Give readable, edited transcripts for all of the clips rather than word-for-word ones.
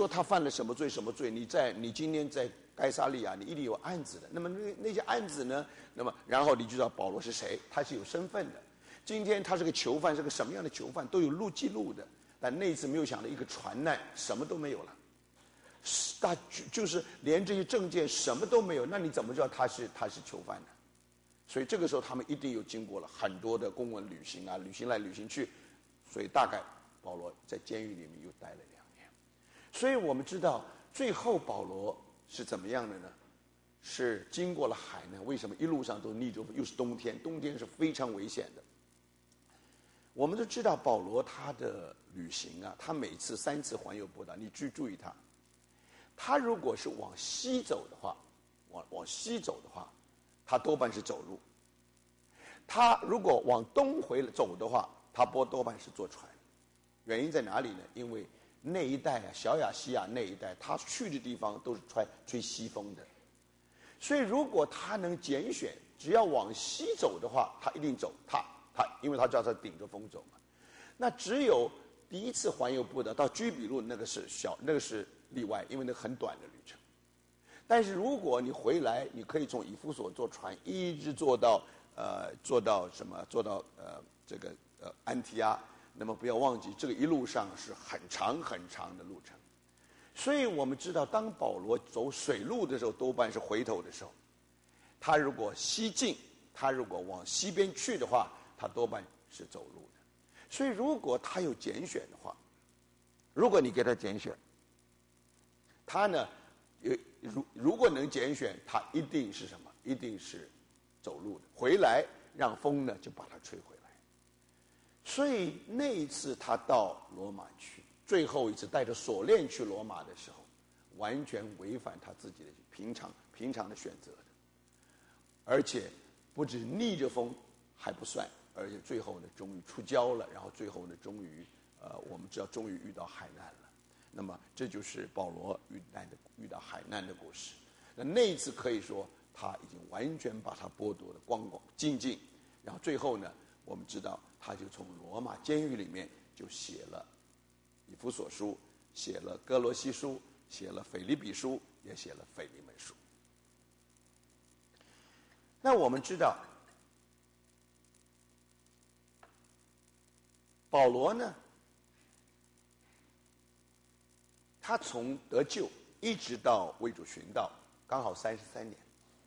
说他犯了什么罪什么罪，你今天在该撒利亚，你一定有案子的。那么那些案子呢？那么然后你就知道保罗是谁，他是有身份的。今天他是个囚犯，是个什么样的囚犯都有记录的。但那一次没有想到一个船难，什么都没有了，就是连这些证件什么都没有，那你怎么知道他是囚犯呢？所以这个时候他们一定有经过了很多的公文旅行啊，旅行来旅行去，所以大概保罗在监狱里面又待了2年。所以我们知道最后保罗是怎么样的呢？是经过了海难。为什么一路上都逆着风，又是冬天，冬天是非常危险的。我们都知道保罗他的旅行啊，他每次3次环游波岛，你注意他如果是往西走的话，往西走的话，他多半是走路；他如果往东走的话，他多半是坐船。原因在哪里呢？因为那一带啊，小亚细亚那一带，他去的地方都是吹西风的。所以如果他能拣选，只要往西走的话，他一定走。因为他知道他顶着风走嘛。那只有第一次环游波岛到居比路，那个是例外，因为那个很短的旅程。但是如果你回来，你可以从以弗所坐船一直坐到安提阿。那么不要忘记，这个一路上是很长很长的路程。所以我们知道，当保罗走水路的时候，多半是回头的时候。他如果西进，他如果往西边去的话，他多半是走路的。所以如果他有拣选的话，如果你给他拣选，他呢，如果能拣选，他一定是什么？一定是走路的。回来让风呢就把他吹回来。所以那一次他到罗马去，最后一次带着锁链去罗马的时候，完全违反他自己的平常的选择的。而且不止逆着风还不算，而且最后呢终于出礁了，然后最后呢终于我们知道终于遇到海难了。那么这就是保罗遇到海难的故事。那一次可以说他已经完全把他剥夺的光光净净，然后最后呢我们知道他就从罗马监狱里面就写了以弗所书，写了哥罗西书，写了腓立比书，也写了腓利门书。那我们知道保罗呢，他从得救一直到为主寻道，刚好33年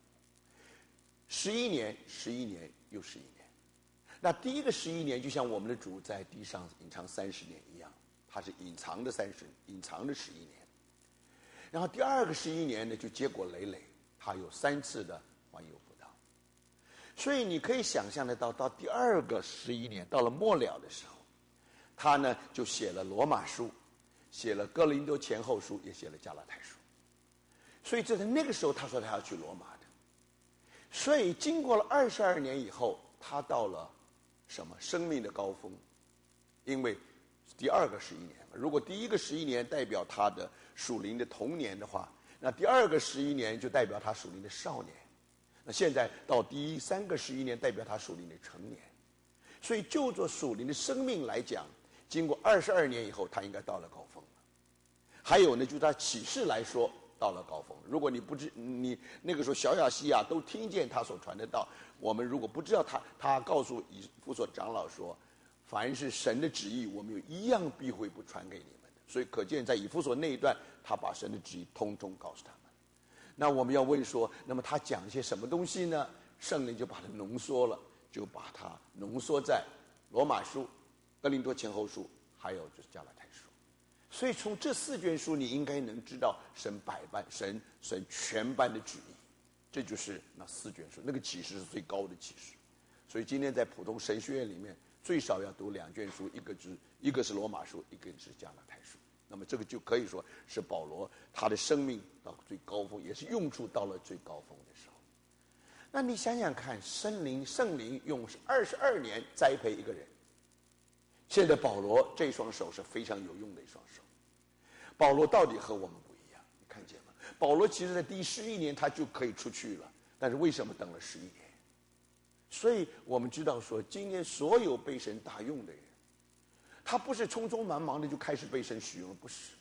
，11年又11年。那第一个11年就像我们的主在地上隐藏30年一样，他是隐藏的11年。然后第二个11年呢，就结果累累，他有3次的环游布道。所以你可以想象得到第二个11年，到了末了的时候，他呢就写了罗马书，写了哥林多前后书，也写了加拉太书。所以这在那个时候他说他要去罗马的。所以经过了22年以后，他到了什么生命的高峰？因为第二个11年嘛，如果第一个11年代表他的属灵的童年的话，那第二个11年就代表他属灵的少年。那现在到第3个11年代表他属灵的成年。所以就做属灵的生命来讲，经过22年以后，他应该到了高峰了。还有呢，就他启示来说到了高峰。如果你那个时候小亚细亚都听见他所传的道，我们如果不知道他告诉以弗所长老说，凡是神的旨意，我们有一样必会不传给你们的。所以可见在以弗所那一段，他把神的旨意通通告诉他们。那我们要问说，那么他讲一些什么东西呢？圣灵就把它浓缩了，就把它浓缩在罗马书、哥林多前后书，还有就是加拉太书。所以从这4卷书，你应该能知道神全般的旨意。这就是那4卷书，那个启示是最高的启示。所以今天在普通神学院里面，最少要读2卷书，一个是罗马书，一个是加拉太书。那么这个就可以说是保罗他的生命到最高峰，也是用处到了最高峰的时候。那你想想看，圣灵用22年栽培一个人。现在保罗这双手是非常有用的一双手。保罗到底和我们不一样，你看见吗？保罗其实在第11年他就可以出去了，但是为什么等了11年？所以我们知道说，今天所有被神大用的人，他不是匆匆忙忙的就开始被神使用了，不是。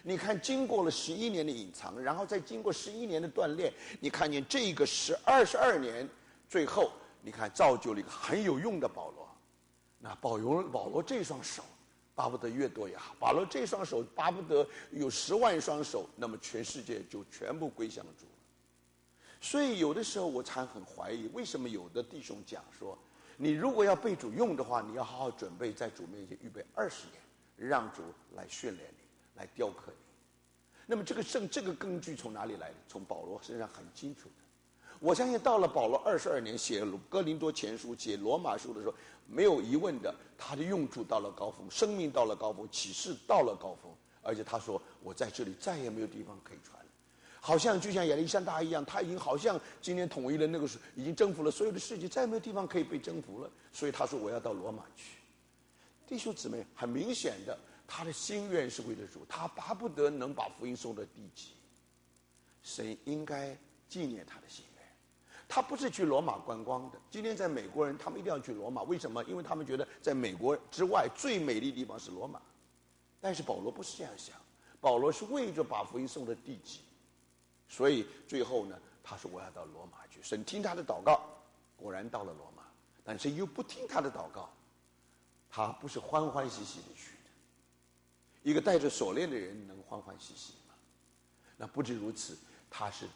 你看，经过了11年的隐藏，然后再经过11年的锻炼，你看见这个22年，最后你看造就了一个很有用的保罗。那保罗这双手，巴不得越多越好。保罗这双手巴不得有10万双手，那么全世界就全部归向主了。所以有的时候我常很怀疑，为什么有的弟兄讲说，你如果要被主用的话，你要好好准备，在主面前预备20年，让主来训练你，来雕刻你。那么这个根据从哪里来的？从保罗身上很清楚的。我相信到了保罗22年写哥林多前书、写罗马书的时候，没有疑问的，他的用处到了高峰，生命到了高峰，启示到了高峰，而且他说：“我在这里再也没有地方可以传了。”好像就像亚历山大一样，他已经好像今天统一了那个时候，已经征服了所有的世界，再也没有地方可以被征服了。所以他说：“我要到罗马去。”弟兄姊妹，很明显的，他的心愿是为了主，他巴不得能把福音送到地极。神应该纪念他的心愿。他不是去罗马观光的。今天在美国人，他们一定要去罗马，为什么？因为他们觉得在美国之外最美丽的地方是罗马。但是保罗不是这样想，保罗是为着把福音送到地极。所以最后呢，他说我要到罗马去。神听他的祷告，果然到了罗马。但是又不听他的祷告，他不是欢欢喜喜的去的。一个带着锁链的人能欢欢喜喜吗？那不止如此，他是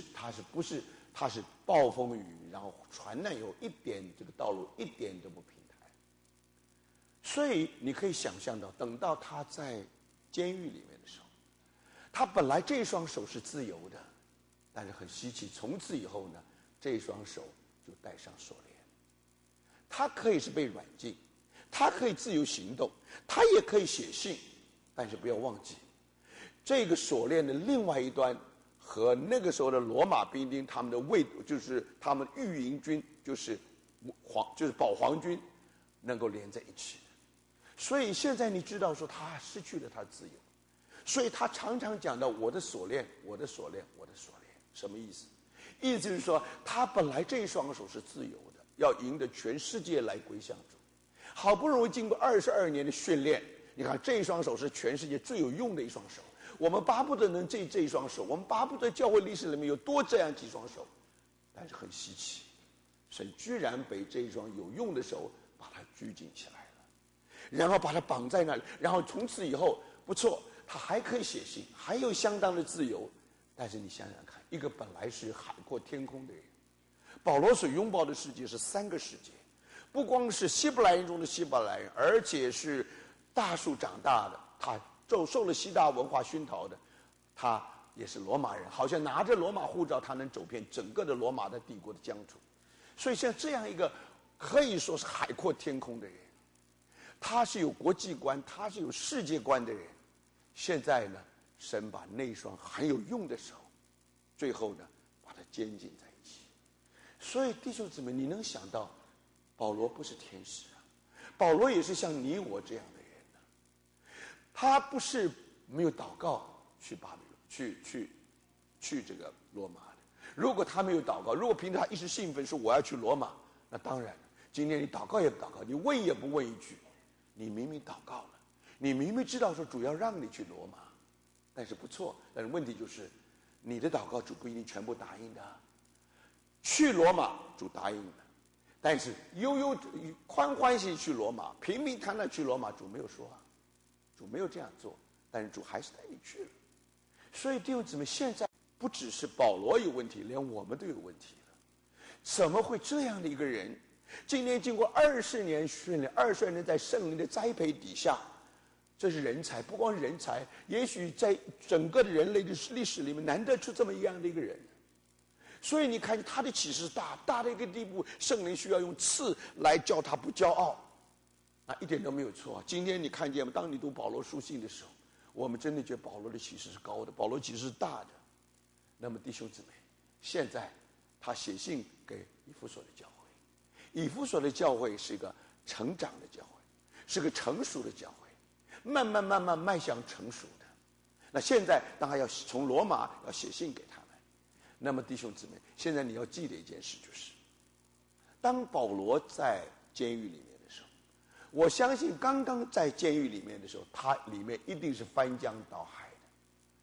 暴风雨，然后船难有一点这个道路一点都不平坦。所以你可以想象到，等到他在监狱里面的时候，他本来这双手是自由的，但是很稀奇，从此以后呢，这双手就带上锁链。他可以是被软禁，他可以自由行动，他也可以写信，但是不要忘记，这个锁链的另外一端和那个时候的罗马兵丁他们的就是他们御营军，就是保皇军，能够连在一起的。所以现在你知道说他失去了他的自由。所以他常常讲到我的锁链，我的锁链，我的锁链，什么意思？意思就是说，他本来这一双手是自由的，要赢得全世界来归向主。好不容易经过22年的训练，你看这一双手是全世界最有用的一双手。我们巴不得能这一双手，我们巴不得教会历史里面有多这样几双手，但是很稀奇，神居然被这一双有用的手把它拘禁起来了，然后把它绑在那里，然后从此以后不错。他还可以写信，还有相当的自由。但是你想想看，一个本来是海阔天空的人，保罗所拥抱的世界是3个世界，不光是希伯来人中的希伯来人，而且是大树长大的，他受了希腊文化熏陶的，他也是罗马人，好像拿着罗马护照，他能走遍整个的罗马的帝国的疆土。所以像这样一个可以说是海阔天空的人，他是有国际观，他是有世界观的人。现在呢，神把那双很有用的手，最后呢，把它监禁在一起。所以弟兄姊妹，你能想到，保罗不是天使啊，保罗也是像你我这样的人呢。他不是没有祷告去巴比伦，去这个罗马的。如果他没有祷告，如果凭着他一时兴奋说我要去罗马，那当然了，今天你祷告也不祷告，你问也不问一句，你明明祷告了。你明明知道说主要让你去罗马，但是不错，但是问题就是你的祷告主不一定全部答应的。去罗马主答应的，但是欢欢喜去罗马，平平坦坦去罗马主没有说啊，主没有这样做，但是主还是带你去了。所以弟兄姊妹，现在不只是保罗有问题，连我们都有问题了。怎么会这样的一个人，今天经过20年训练，20年在圣灵的栽培底下，这是人才，不光是人才，也许在整个的人类的历史里面难得出这么一样的一个人。所以你看他的启示大的一个地步，圣灵需要用刺来叫他不骄傲，那一点都没有错。今天你看见吗？当你读保罗书信的时候，我们真的觉得保罗的启示是高的，保罗启示是大的。那么弟兄姊妹，现在他写信给以弗所的教会，以弗所的教会是一个成长的教会，是个成熟的教会，慢慢迈向成熟的。那现在当然要从罗马要写信给他们。那么弟兄姊妹，现在你要记得一件事，就是当保罗在监狱里面的时候，我相信刚刚在监狱里面的时候，他里面一定是翻江倒海的。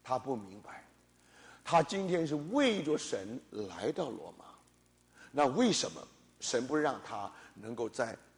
他不明白，他今天是为着神来到罗马，那为什么神不让他能够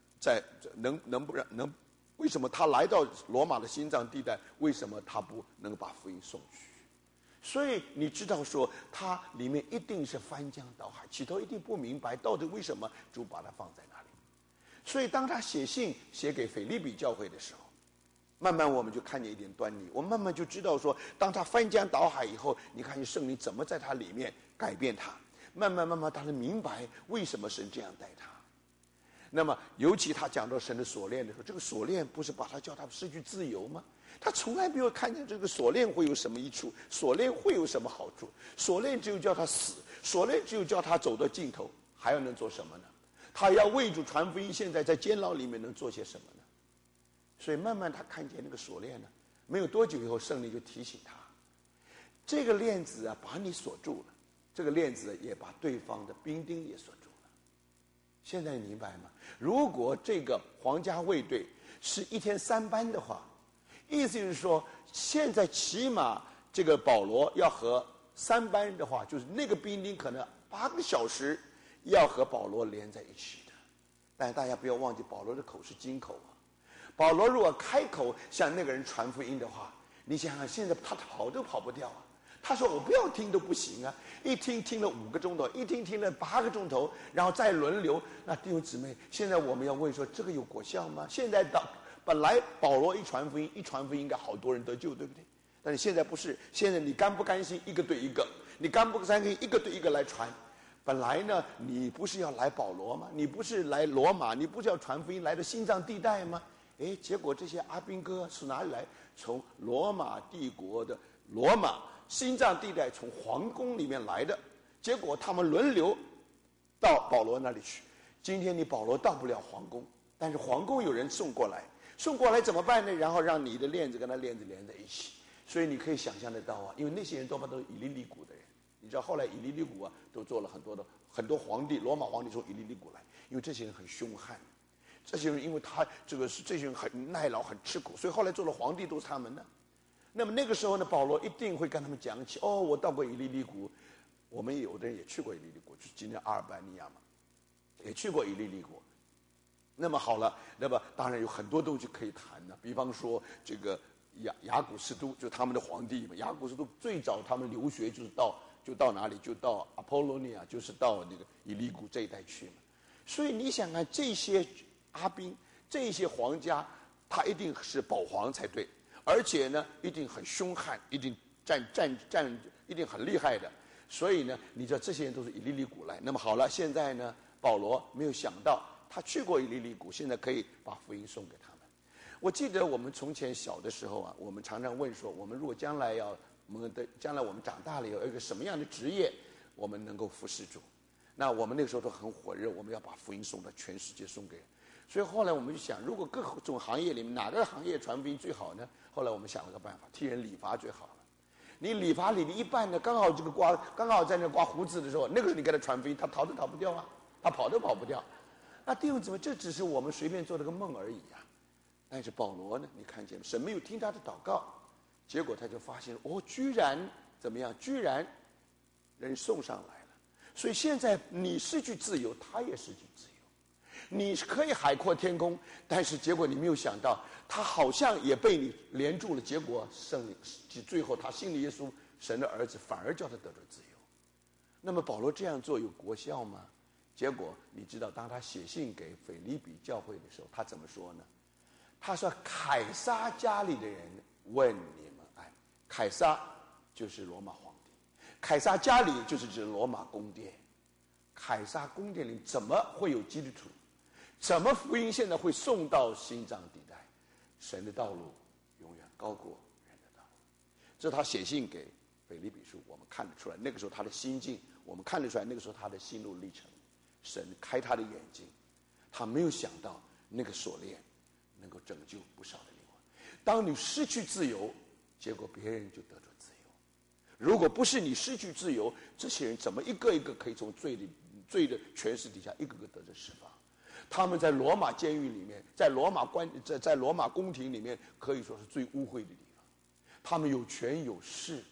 为什么他来到罗马的心脏地带？为什么他不能够把福音送去？所以你知道说，他里面一定是翻江倒海，起头一定不明白到底为什么主把他放在那里。所以当他写信写给腓立比教会的时候，慢慢我们就看见一点端倪，我们慢慢就知道说，当他翻江倒海以后，你看见圣灵怎么在他里面改变他，慢慢他能明白为什么神这样待他。那么尤其他讲到神的锁链的时候，这个锁链不是把他叫他失去自由吗？他从来没有看见这个锁链会有什么益处，锁链会有什么好处，锁链只有叫他死，锁链只有叫他走到尽头，还要能做什么呢？他要为主传福音，现在在监牢里面能做些什么呢？所以慢慢他看见那个锁链呢，没有多久以后，圣灵就提醒他，这个链子啊把你锁住了，这个链子也把对方的兵丁也锁住了。现在你明白吗？如果这个皇家卫队是1天3班的话，意思就是说，现在起码这个保罗要和3班的话，就是那个兵丁可能8个小时要和保罗连在一起的。但大家不要忘记，保罗的口是金口啊。保罗如果开口向那个人传福音的话，你想想，现在他跑都跑不掉啊。他说我不要听都不行啊，一听听了5个钟头，一听听了8个钟头，然后再轮流。那弟兄姊妹，现在我们要问说，这个有果效吗？现在本来保罗一传福音应该好多人得救，对不对？但是现在不是，现在你甘不甘心一个对一个？你甘不甘心一个对一个来传？本来呢，你不是要来保罗吗？你不是来罗马？你不是要传福音来的心脏地带吗？哎，结果这些阿兵哥是哪里来？从罗马帝国的罗马心脏地带，从皇宫里面来的。结果他们轮流到保罗那里去。今天你保罗到不了皇宫，但是皇宫有人送过来怎么办呢？然后让你的链子跟他链子连在一起。所以你可以想象得到啊，因为那些人多半都是以利利古的人。你知道后来以利利古啊，都做了很多皇帝，罗马皇帝从以利利古来，因为这些人很凶悍。这些人因为这些人很耐劳很吃苦，所以后来做了皇帝都是他们的。那么那个时候呢，保罗一定会跟他们讲起，我到过以利利古，我们有的人也去过以利利古，就是今天阿尔巴尼亚嘛，也去过以利利古。那么好了，那么当然有很多东西可以谈的，比方说这个雅古斯都，就是他们的皇帝嘛。雅古斯都最早他们留学就到哪里？就到阿波罗尼亚，就是到那个以利古这一带去嘛。所以你想看这些阿兵，这些皇家，他一定是保皇才对，而且呢，一定很凶悍，一定一定很厉害的。所以呢，你知道这些人都是以利利古来。那么好了，现在呢，保罗没有想到他去过以利利古，现在可以把福音送给他们。我记得我们从前小的时候啊，我们常常问说，我们如果将来我们长大了有一个什么样的职业，我们能够服侍主？那我们那个时候都很火热，我们要把福音送到全世界，送给人。所以后来我们就想，如果各种行业里面哪个行业传福音最好呢？后来我们想了个办法，替人理发最好了。你理发理的一半呢，刚好在那刮胡子的时候，那个时候你给他传福音，他逃都逃不掉啊，他跑都跑不掉。那弟兄姊妹，这只是我们随便做了个梦而已啊。但是保罗呢，你看见神没有听他的祷告，结果他就发现居然怎么样？居然人送上来了。所以现在你失去自由，他也失去自由。你可以海阔天空，但是结果你没有想到，他好像也被你连住了。结果最后他信了耶稣，神的儿子，反而叫他得着自由。那么保罗这样做有果效吗？结果你知道，当他写信给腓立比教会的时候，他怎么说呢？他说：“凯撒家里的人问你们安。”凯撒就是罗马皇帝，凯撒家里就是指罗马宫殿。凯撒宫殿里怎么会有基督徒？怎么福音现在会送到心脏地带？神的道路永远高过人的道路。这是他写信给腓立比书，我们看得出来，那个时候他的心境，我们看得出来，那个时候他的心路历程。神开他的眼睛，他没有想到那个锁链能够拯救不少的灵魂。当你失去自由，结果别人就得着自由。如果不是你失去自由，这些人怎么一个一个可以从罪的权势底下一个个得着释放？他们在罗马监狱里面，在罗马宫廷里面，可以说是最污秽的地方。他们有权有势，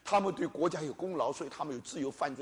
他们对国家有功劳，所以他们有自由犯罪